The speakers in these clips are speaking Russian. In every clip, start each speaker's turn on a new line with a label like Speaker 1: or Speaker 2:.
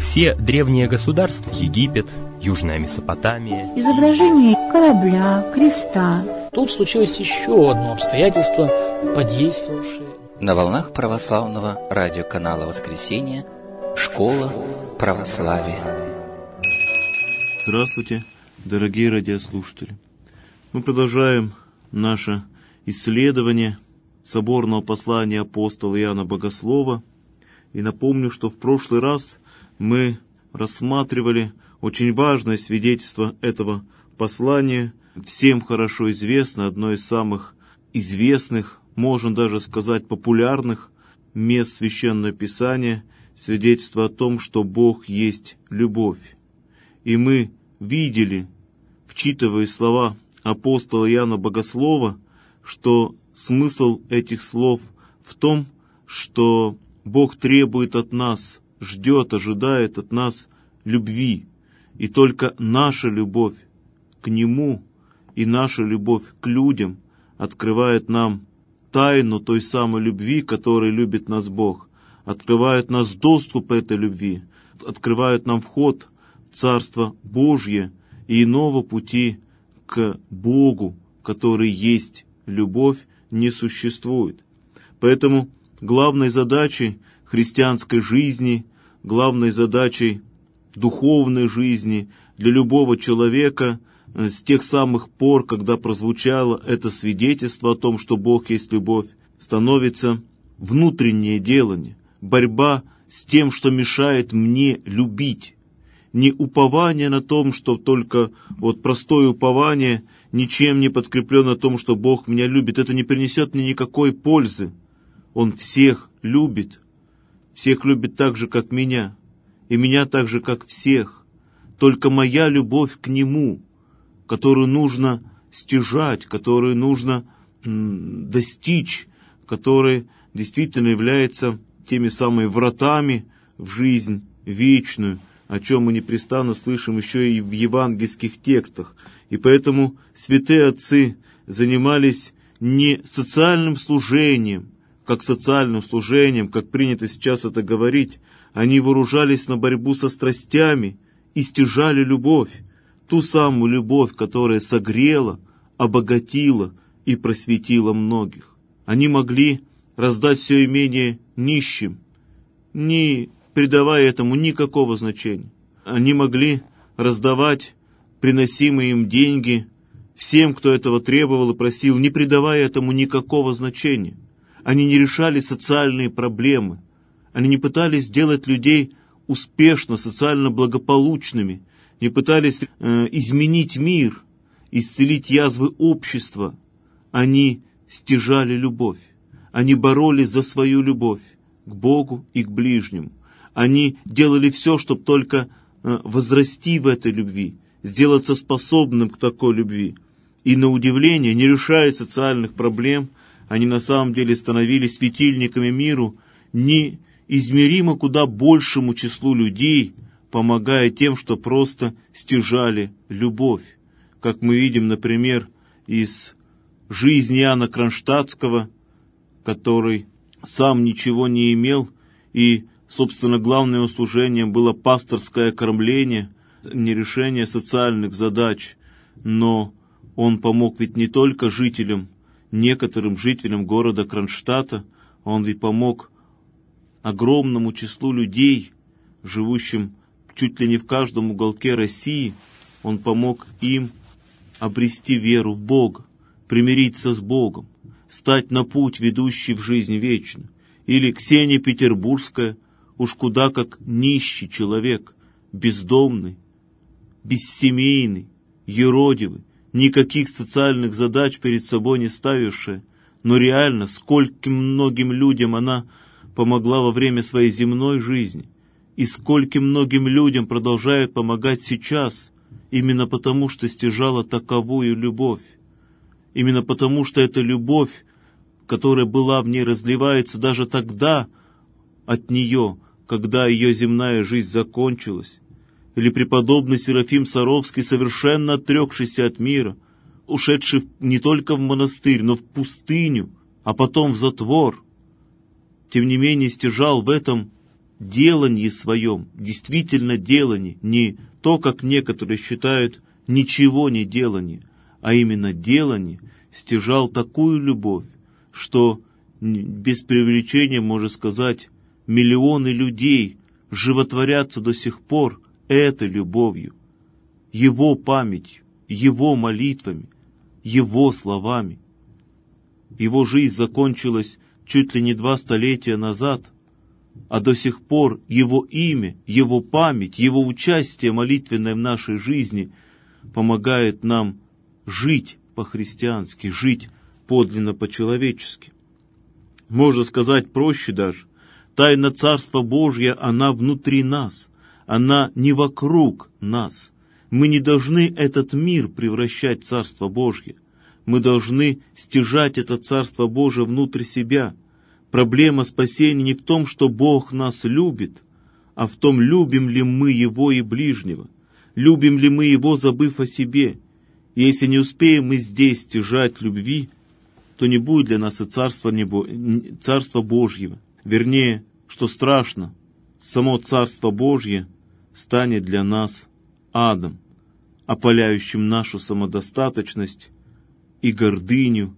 Speaker 1: Все древние государства, Египет, Южная Месопотамия,
Speaker 2: изображение корабля, креста.
Speaker 3: Тут случилось еще одно обстоятельство, подействовавшее.
Speaker 4: На волнах православного радиоканала «Воскресенье» «Школа православия».
Speaker 5: Здравствуйте, дорогие радиослушатели! Мы продолжаем наше исследование соборного послания апостола Иоанна Богослова. И напомню, что в прошлый раз мы рассматривали очень важное свидетельство этого послания. Всем хорошо известно, одно из самых известных, можно даже сказать популярных мест Священного Писания, свидетельство о том, что Бог есть любовь. И мы видели, вчитывая слова апостола Иоанна Богослова, что смысл этих слов в том, что Бог требует от нас, ждет, ожидает от нас любви. И только наша любовь к Нему и наша любовь к людям открывает нам тайну той самой любви, которой любит нас Бог, открывает нас доступ к этой любви, открывает нам вход в Царство Божье и иного пути к Богу, который есть любовь, не существует. Поэтому главной задачей христианской жизни, главной задачей духовной жизни для любого человека с тех самых пор, когда прозвучало это свидетельство о том, что Бог есть любовь, становится внутреннее делание, борьба с тем, что мешает мне любить. Не упование на том, что только простое упование, ничем не подкреплено о том, что Бог меня любит, это не принесет мне никакой пользы. Он всех любит так же, как меня, и меня так же, как всех. Только моя любовь к Нему, которую нужно стяжать, которую нужно достичь, которая действительно является теми самыми вратами в жизнь вечную, о чем мы непрестанно слышим еще и в евангельских текстах. И поэтому святые отцы занимались не социальным служением, как социальным служением, как принято сейчас это говорить. Они вооружались на борьбу со страстями и стяжали любовь, ту самую любовь, которая согрела, обогатила и просветила многих. Они могли раздать все имение нищим, не придавая этому никакого значения. Они могли раздавать приносимые им деньги всем, кто этого требовал и просил, не придавая этому никакого значения. Они не решали социальные проблемы. Они не пытались сделать людей успешно, социально благополучными, не пытались изменить мир, исцелить язвы общества. Они стяжали любовь. Они боролись за свою любовь к Богу и к ближнему. Они делали все, чтобы только возрасти в этой любви, сделаться способным к такой любви. И на удивление, не решая социальных проблем, они на самом деле становились светильниками миру, неизмеримо куда большему числу людей, помогая тем, что просто стяжали любовь. Как мы видим, например, из жизни Иоанна Кронштадтского, который сам ничего не имел, и, собственно, главным его служением было пасторское кормление, не решение социальных задач, но он помог ведь не только некоторым жителям города Кронштадта, он ведь помог огромному числу людей, живущим чуть ли не в каждом уголке России. Он помог им обрести веру в Бога, примириться с Богом, стать на путь, ведущий в жизнь вечную. Или Ксения Петербургская, уж куда как нищий человек, бездомный, бессемейный, юродивый, никаких социальных задач перед собой не ставившая, но реально скольким многим людям она помогла во время своей земной жизни, и скольким многим людям продолжает помогать сейчас, именно потому, что стяжала таковую любовь. Именно потому, что эта любовь, которая была в ней, разливается даже тогда от нее, когда ее земная жизнь закончилась. Или преподобный Серафим Саровский, совершенно отрекшийся от мира, ушедший не только в монастырь, но в пустыню, а потом в затвор, тем не менее стяжал в этом делании своем, действительно делании, не то, как некоторые считают, ничего не делании, а именно делании, стяжал такую любовь, что без преувеличения можно сказать, миллионы людей животворятся до сих пор этой любовью, Его памятью, Его молитвами, Его словами. Его жизнь закончилась чуть ли не 2 столетия назад, а до сих пор Его имя, Его память, Его участие молитвенное в нашей жизни помогает нам жить по-христиански, жить подлинно по-человечески. Можно сказать проще даже, тайна Царства Божья, она внутри нас, она не вокруг нас. Мы не должны этот мир превращать в Царство Божье. Мы должны стяжать это Царство Божие внутрь себя. Проблема спасения не в том, что Бог нас любит, а в том, любим ли мы Его и ближнего, любим ли мы Его, забыв о себе. И если не успеем мы здесь стяжать любви, то не будет для нас и Царства Божьего. Вернее, что страшно, само Царство Божье станет для нас адом, опаляющим нашу самодостаточность и гордыню,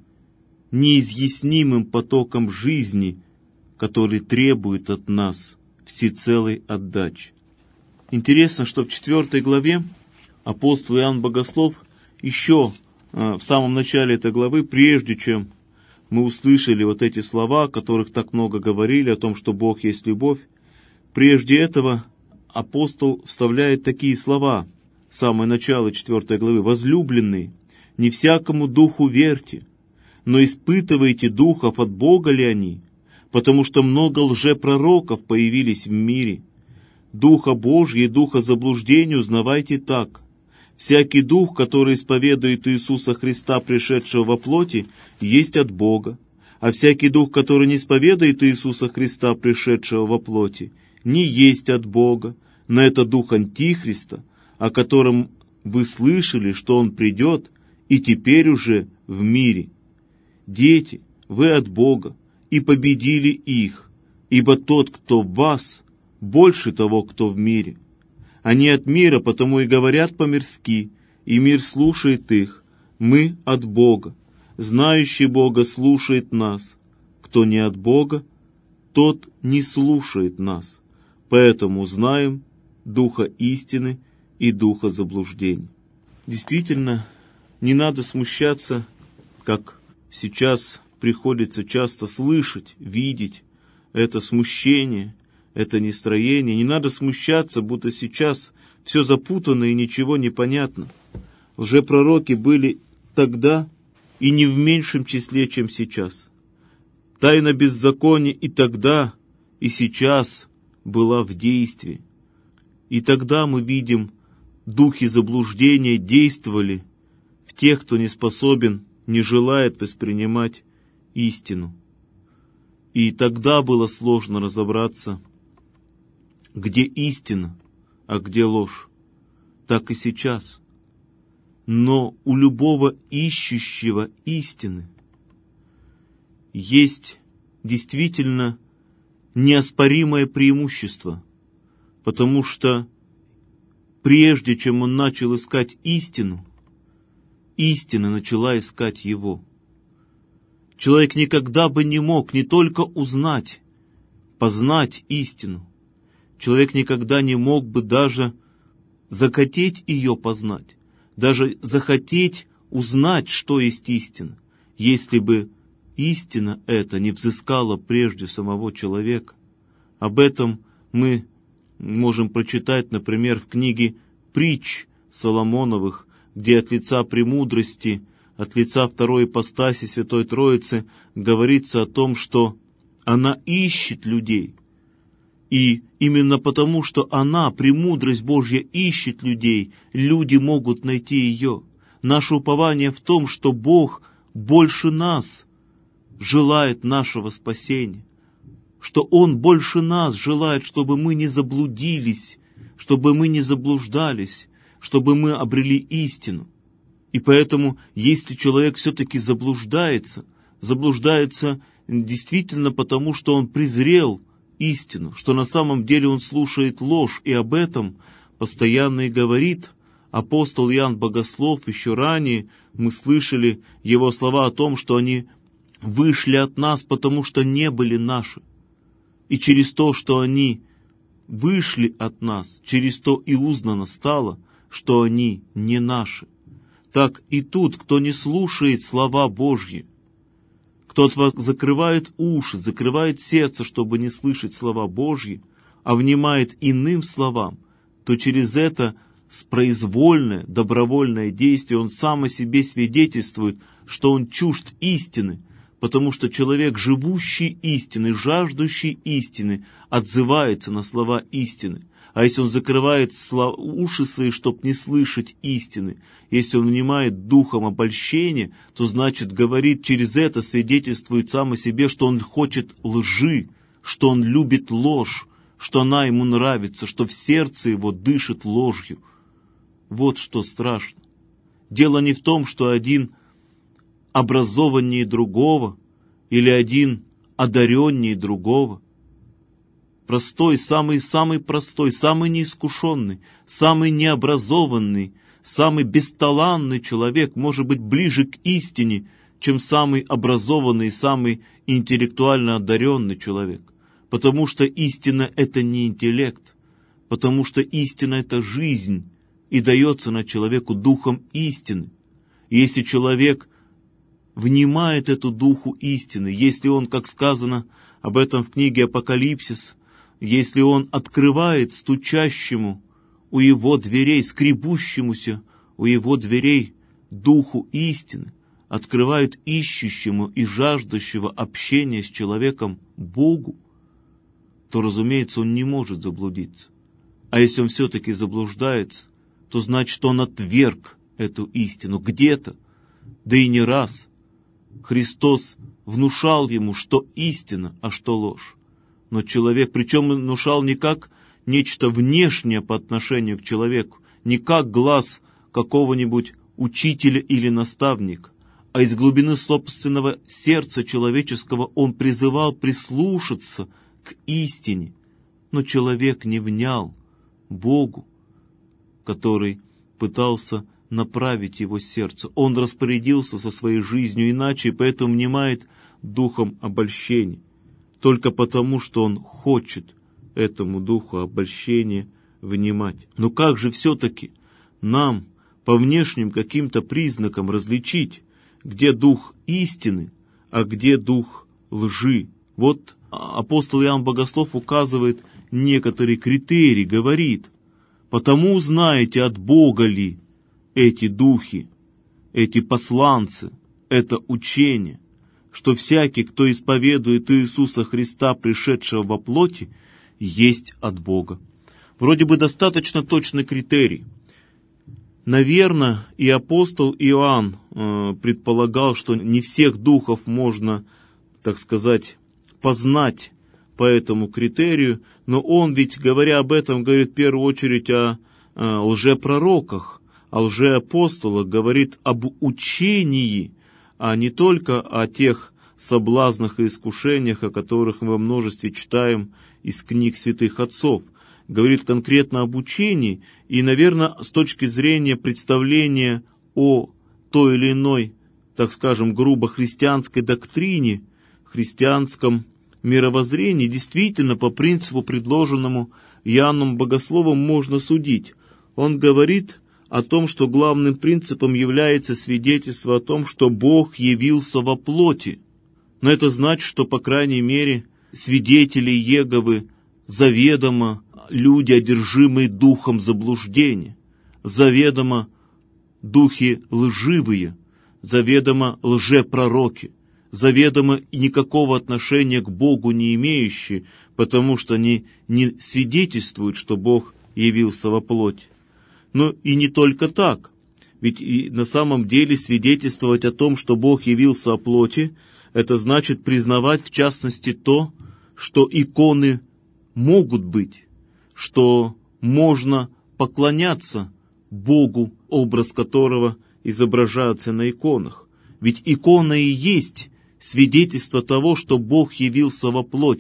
Speaker 5: неизъяснимым потоком жизни, который требует от нас всецелой отдачи. Интересно, что в 4 главе апостол Иоанн Богослов еще в самом начале этой главы, прежде чем мы услышали вот эти слова, о которых так много говорили, о том, что Бог есть любовь, прежде этого апостол вставляет такие слова, самое начало 4 главы: «Возлюбленные, не всякому духу верьте, но испытывайте духов, от Бога ли они, потому что много лжепророков появились в мире. Духа Божьего и духа заблуждения узнавайте так. Всякий дух, который исповедует Иисуса Христа, пришедшего во плоти, есть от Бога, а всякий дух, который не исповедует Иисуса Христа, пришедшего во плоти, не есть от Бога, но это дух Антихриста, о котором вы слышали, что он придет, и теперь уже в мире. Дети, вы от Бога, и победили их, ибо тот, кто в вас, больше того, кто в мире. Они от мира, потому и говорят по-мирски, и мир слушает их. Мы от Бога. Знающий Бога слушает нас. Кто не от Бога, тот не слушает нас. Поэтому знаем духа истины и духа заблуждений». Действительно, не надо смущаться, как сейчас приходится часто слышать, видеть это смущение, это нестроение. Не надо смущаться, будто сейчас все запутано и ничего не понятно. Лжепророки были тогда и не в меньшем числе, чем сейчас. Тайна беззакония и тогда, и сейчас была в действии. И тогда мы видим, духи заблуждения действовали в тех, кто не способен, не желает воспринимать истину. И тогда было сложно разобраться, где истина, а где ложь. Так и сейчас. Но у любого ищущего истины есть действительно неоспоримое преимущество, потому что прежде чем он начал искать истину, истина начала искать его. Человек никогда бы не мог не только узнать, познать истину. Человек никогда не мог бы даже захотеть ее познать, даже захотеть узнать, что есть истина, если бы истина эта не взыскала прежде самого человека. Об этом мы можем прочитать, например, в книге «Притч» Соломоновых, где от лица премудрости, от лица второй ипостаси Святой Троицы говорится о том, что она ищет людей. И именно потому, что она, премудрость Божья, ищет людей, люди могут найти ее. Наше упование в том, что Бог больше нас желает нашего спасения, что Он больше нас желает, чтобы мы не заблудились, чтобы мы не заблуждались, чтобы мы обрели истину. И поэтому, если человек все-таки заблуждается действительно потому, что он презрел истину, что на самом деле он слушает ложь, и об этом постоянно и говорит апостол Иоанн Богослов. Еще ранее мы слышали его слова о том, что они вышли от нас, потому что не были наши. И через то, что они вышли от нас, через то и узнано стало, что они не наши. Так и тут, кто не слушает слова Божьи, кто закрывает уши, закрывает сердце, чтобы не слышать слова Божьи, а внимает иным словам, то через это произвольное, добровольное действие он сам о себе свидетельствует, что он чужд истины, потому что человек, живущий истиной, жаждущий истины, отзывается на слова истины. А если он закрывает уши свои, чтобы не слышать истины, если он внимает духом обольщения, то значит говорит через это, свидетельствует сам о себе, что он хочет лжи, что он любит ложь, что она ему нравится, что в сердце его дышит ложью. Вот что страшно. Дело не в том, что один образованнее другого или один одареннее другого. Простой, самый простой, самый неискушенный, самый необразованный, самый бесталанный человек может быть ближе к истине, чем самый образованный, самый интеллектуально одаренный человек. Потому что истина — это не интеллект, потому что истина — это жизнь, и дается на человеку духом истины. И если человек внимает эту духу истины, если он, как сказано об этом в книге Апокалипсис, если он открывает стучащему у его дверей, скребущемуся у его дверей духу истины, открывает ищущему и жаждущего общения с человеком Богу, то, разумеется, он не может заблудиться. А если он все-таки заблуждается, то значит, он отверг эту истину где-то, да и не раз. Христос внушал ему, что истина, а что ложь. Но человек, причем внушал не как нечто внешнее по отношению к человеку, не как глаз какого-нибудь учителя или наставника, а из глубины собственного сердца человеческого он призывал прислушаться к истине. Но человек не внял Богу, который пытался направить его сердце. Он распорядился со своей жизнью иначе, и поэтому внимает духом обольщения. Только потому, что он хочет этому духу обольщения внимать. Но как же все-таки нам по внешним каким-то признакам различить, где дух истины, а где дух лжи? Вот апостол Иоанн Богослов указывает некоторые критерии, говорит: «Потому узнаете, от Бога ли эти духи, эти посланцы, это учение, что всякий, кто исповедует Иисуса Христа, пришедшего во плоти, есть от Бога». Вроде бы достаточно точный критерий. Наверное, и апостол Иоанн предполагал, что не всех духов можно, так сказать, познать по этому критерию, но он ведь, говоря об этом, говорит в первую очередь о лжепророках, о лжеапостолах, говорит об учении, а не только о тех соблазнах и искушениях, о которых мы во множестве читаем из книг святых отцов. Говорит конкретно об учении, и, наверное, с точки зрения представления о той или иной, так скажем, грубо христианской доктрине, христианском мировоззрении, действительно по принципу, предложенному Иоанном Богословом, можно судить. Он говорит о том, что главным принципом является свидетельство о том, что Бог явился во плоти. Но это значит, что, по крайней мере, свидетели Иеговы заведомо люди, одержимые духом заблуждения, заведомо духи лживые, заведомо лжепророки, заведомо и никакого отношения к Богу не имеющие, потому что они не свидетельствуют, что Бог явился во плоти. Но и не только так, ведь и на самом деле свидетельствовать о том, что Бог явился во плоти, это значит признавать в частности то, что иконы могут быть, что можно поклоняться Богу, образ которого изображается на иконах. Ведь икона и есть свидетельство того, что Бог явился во плоти.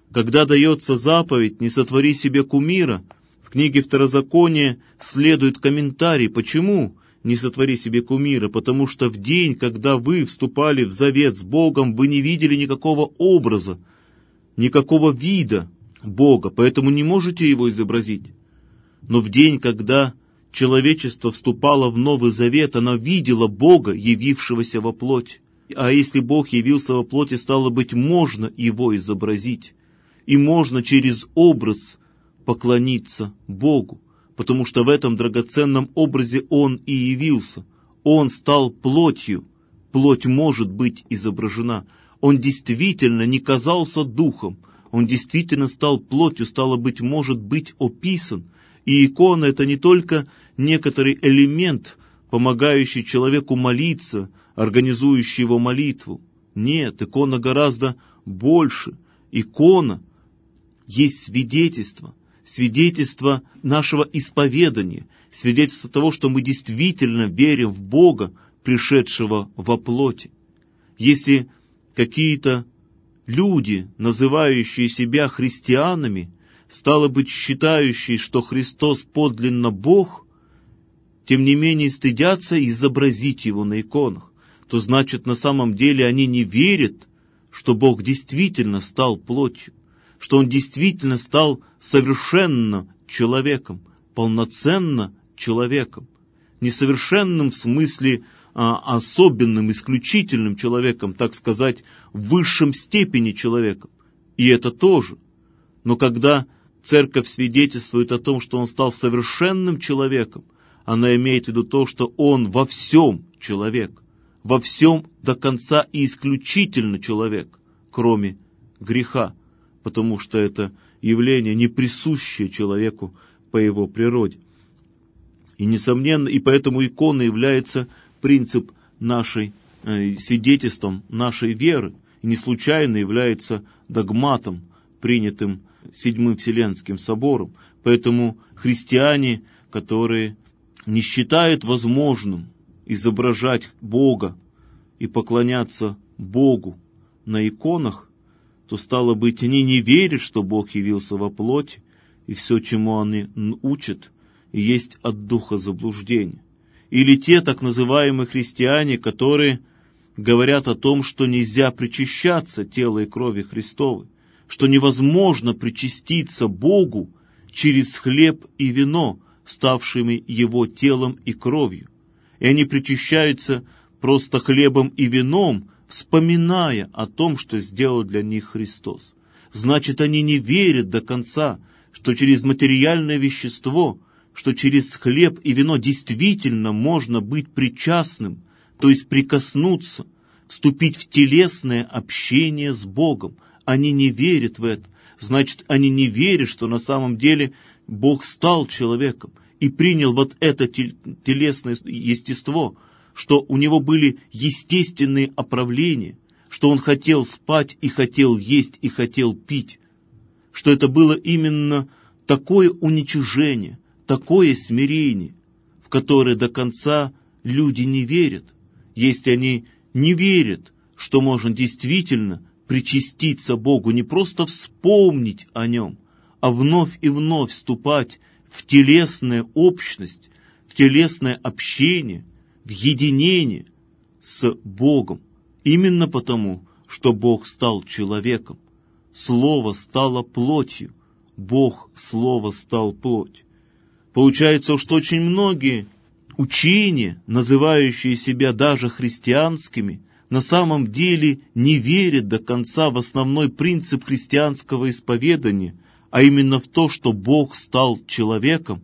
Speaker 5: Когда дается заповедь «не сотвори себе кумира», в книге Второзакония следует комментарий, почему «не сотвори себе кумира», потому что в день, когда вы вступали в завет с Богом, вы не видели никакого образа, никакого вида Бога, поэтому не можете его изобразить. Но в день, когда человечество вступало в Новый Завет, оно видело Бога, явившегося во плоть. А если Бог явился во плоти, стало быть, можно его изобразить. И можно через образ поклониться Богу, потому что в этом драгоценном образе Он и явился. Он стал плотью. Плоть может быть изображена. Он действительно не казался духом. Он действительно стал плотью, стало быть, может быть описан. И икона — это не только некоторый элемент, помогающий человеку молиться, организующий его молитву. Нет, икона гораздо больше. Икона есть свидетельство нашего исповедания, свидетельство того, что мы действительно верим в Бога, пришедшего во плоти. Если какие-то люди, называющие себя христианами, стало быть, считающие, что Христос подлинно Бог, тем не менее стыдятся изобразить Его на иконах, то значит, на самом деле они не верят, что Бог действительно стал плотью, что Он действительно стал совершенно человеком, полноценно человеком. Несовершенным в смысле особенным, исключительным человеком, так сказать, в высшем степени человеком. И это тоже. Но когда Церковь свидетельствует о том, что Он стал совершенным человеком, она имеет в виду то, что Он во всем человек, во всем до конца и исключительно человек, кроме греха, потому что это явление не присущее человеку по его природе. И, несомненно, и поэтому икона является принцип нашей, свидетельством нашей веры, и не случайно является догматом, принятым Седьмым Вселенским собором. Поэтому христиане, которые не считают возможным изображать Бога и поклоняться Богу на иконах, то, стало быть, они не верят, что Бог явился во плоти, и все, чему они учат, и есть от духа заблуждения. Или те так называемые христиане, которые говорят о том, что нельзя причащаться тела и крови Христовой, что невозможно причаститься Богу через хлеб и вино, ставшими Его телом и кровью. И они причащаются просто хлебом и вином, вспоминая о том, что сделал для них Христос. Значит, они не верят до конца, что через материальное вещество, что через хлеб и вино действительно можно быть причастным, то есть прикоснуться, вступить в телесное общение с Богом. Они не верят в это. Значит, они не верят, что на самом деле Бог стал человеком и принял вот это телесное естество, что у него были естественные оправления, что он хотел спать и хотел есть и хотел пить, что это было именно такое уничижение, такое смирение, в которое до конца люди не верят, если они не верят, что можно действительно причаститься Богу, не просто вспомнить о Нем, а вновь и вновь вступать в телесную общность, в телесное общение, в единение с Богом. Именно потому, что Бог стал человеком. Слово стало плотью. Бог, Слово, стал плоть. Получается, что очень многие учения, называющие себя даже христианскими, на самом деле не верят до конца в основной принцип христианского исповедания, а именно в то, что Бог стал человеком,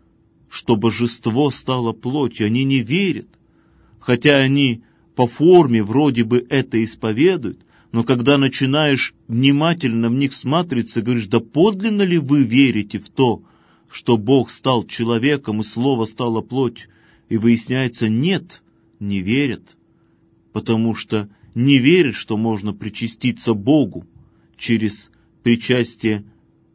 Speaker 5: что божество стало плотью. Они не верят, хотя они по форме вроде бы это исповедуют, но когда начинаешь внимательно в них всматриваться, говоришь, да подлинно ли вы верите в то, что Бог стал человеком и Слово стало плотью? И выясняется, нет, не верят, потому что не верят, что можно причаститься Богу через причастие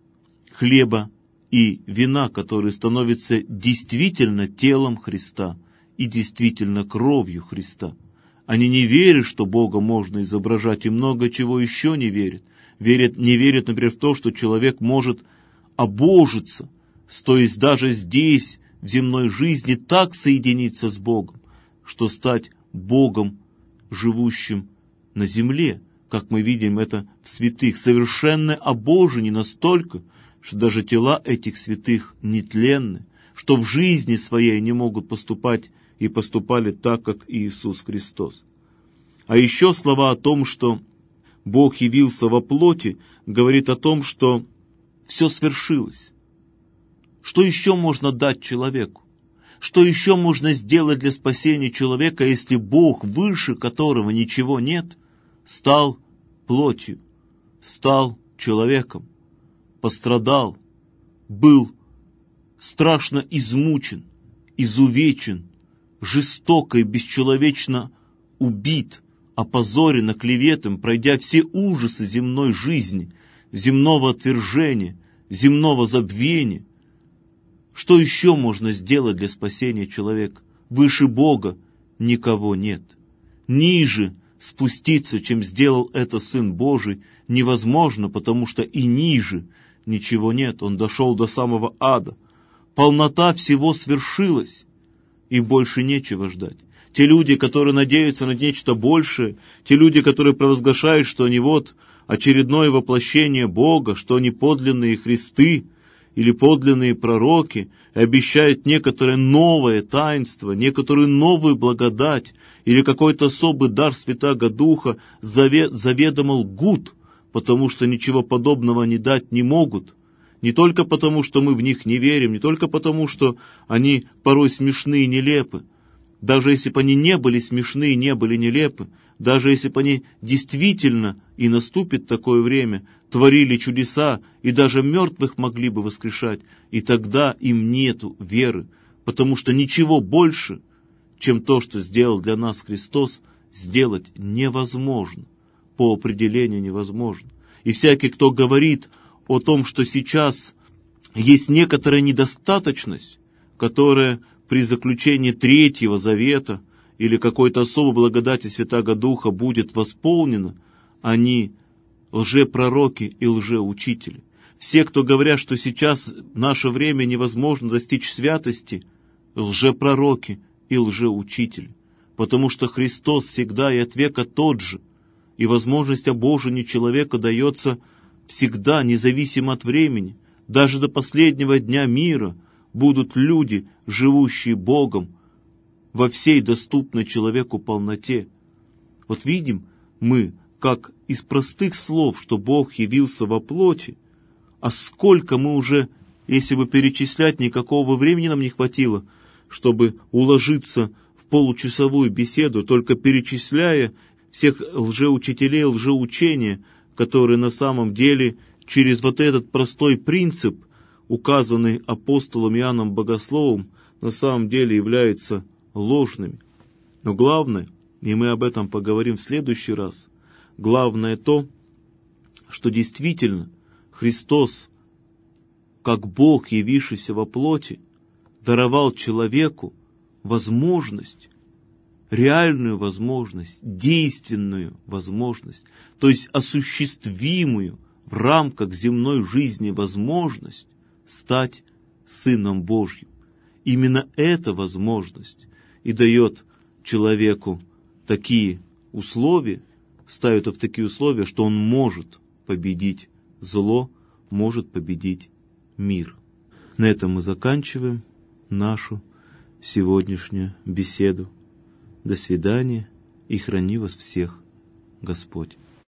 Speaker 5: хлеба и вина, которые становятся действительно телом Христа и действительно кровью Христа. Они не верят, что Бога можно изображать, и много чего еще не верят. не верят, например, в то, что человек может обожиться, то есть даже здесь, в земной жизни, так соединиться с Богом, что стать Богом, живущим на земле, как мы видим это в святых, совершенно обожени настолько, что даже тела этих святых нетленны, что в жизни своей не могут поступать и поступали так, как Иисус Христос. А еще слова о том, что Бог явился во плоти, говорит о том, что все свершилось. Что еще можно дать человеку? Что еще можно сделать для спасения человека, если Бог, выше которого ничего нет, стал плотью, стал человеком, пострадал, был страшно измучен, изувечен, жестоко и бесчеловечно убит, опозорен, оклеветан, пройдя все ужасы земной жизни, земного отвержения, земного забвения. Что еще можно сделать для спасения человека? Выше Бога никого нет. Ниже спуститься, чем сделал это Сын Божий, невозможно, потому что и ниже ничего нет. Он дошел до самого ада. Полнота всего свершилась, и больше нечего ждать. Те люди, которые надеются на нечто большее, те люди, которые провозглашают, что они вот очередное воплощение Бога, что они подлинные Христы или подлинные пророки, и обещают некоторое новое таинство, некоторую новую благодать или какой-то особый дар Святаго Духа, заведомо лгут, потому что ничего подобного они дать не могут. Не только потому, что мы в них не верим, не только потому, что они порой смешны и нелепы. Даже если бы они не были смешны и не были нелепы, даже если бы они действительно, и наступит такое время, творили чудеса, и даже мертвых могли бы воскрешать, и тогда им нету веры, потому что ничего больше, чем то, что сделал для нас Христос, сделать невозможно, по определению невозможно. И всякий, кто говорит о том, что сейчас есть некоторая недостаточность, которая при заключении Третьего Завета или какой-то особой благодати Святаго Духа будет восполнена, они лжепророки и лжеучители. Все, кто говорят, что сейчас в наше время невозможно достичь святости, лжепророки и лжеучители. Потому что Христос всегда и от века тот же, и возможность обожения человека дается всегда, независимо от времени. Даже до последнего дня мира будут люди, живущие Богом во всей доступной человеку полноте. Вот видим мы, как из простых слов, что Бог явился во плоти, а сколько мы уже, если бы перечислять, никакого времени нам не хватило, чтобы уложиться в получасовую беседу, только перечисляя всех лжеучителей, лжеучения, которые на самом деле через вот этот простой принцип, указанный апостолом Иоанном Богословом, на самом деле являются ложными. Но главное, и мы об этом поговорим в следующий раз, главное то, что действительно Христос, как Бог, явившийся во плоти, даровал человеку возможность, реальную возможность, действенную возможность, то есть осуществимую в рамках земной жизни возможность стать Сыном Божьим. Именно эта возможность и дает человеку такие условия, ставит его в такие условия, что он может победить зло, может победить мир. На этом мы заканчиваем нашу сегодняшнюю беседу. До свидания, и храни вас всех Господь.